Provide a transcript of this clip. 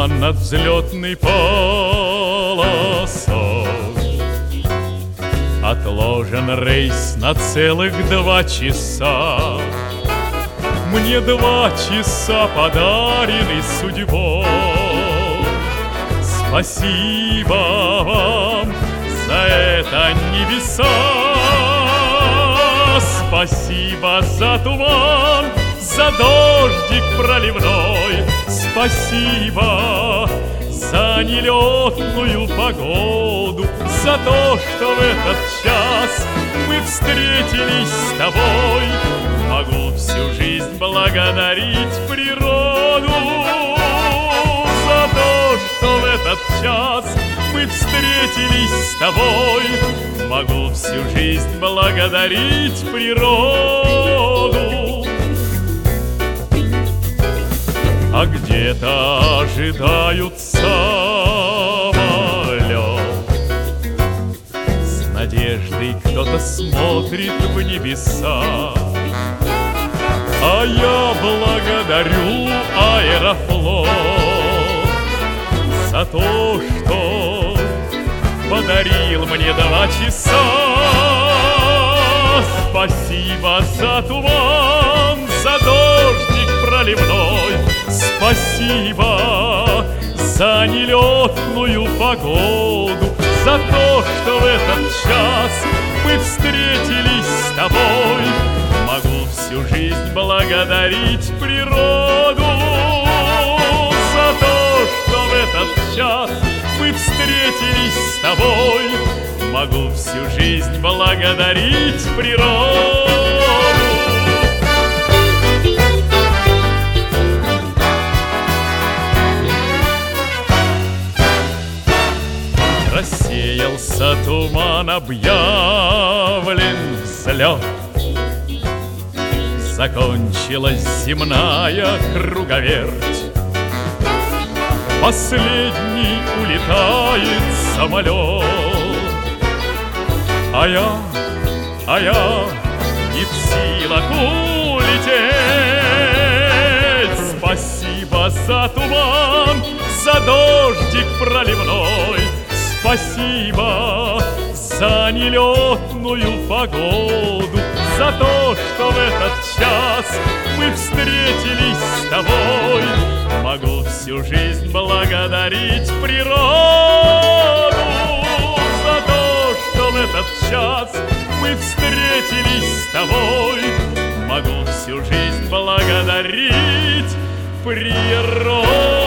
туман над взлетной полосой. Отложен рейс на целых 2 часа. Мне 2 часа подарены судьбой. Спасибо вам за это, небеса. Спасибо за туман, за дождик проливной. Спасибо за нелетную погоду, за то, что в этот час мы встретились с тобой. Могу всю жизнь благодарить природу за то, что в этот час мы встретились с тобой. Могу всю жизнь благодарить природу. А где-то ожидают самолет. С надеждой кто-то смотрит в небеса. А я благодарю Аэрофлот за то, что подарил мне 2 часа. Спасибо за туман, за дождик проливной. Спасибо за нелетную погоду, за то, что в этот час мы встретились с тобой. Могу всю жизнь благодарить природу за то, что в этот час мы встретились с тобой. Могу всю жизнь благодарить природу. Рассеялся туман, объявлен взлет. Закончилась земная круговерть. Последний улетает самолет. А я не в силах улететь. Спасибо за туман, за дождик проливной. Спасибо за нелетную погоду, за то, что в этот час мы встретились с тобой. Могу всю жизнь благодарить природу за то, что в этот час мы встретились с тобой. Могу всю жизнь благодарить природу.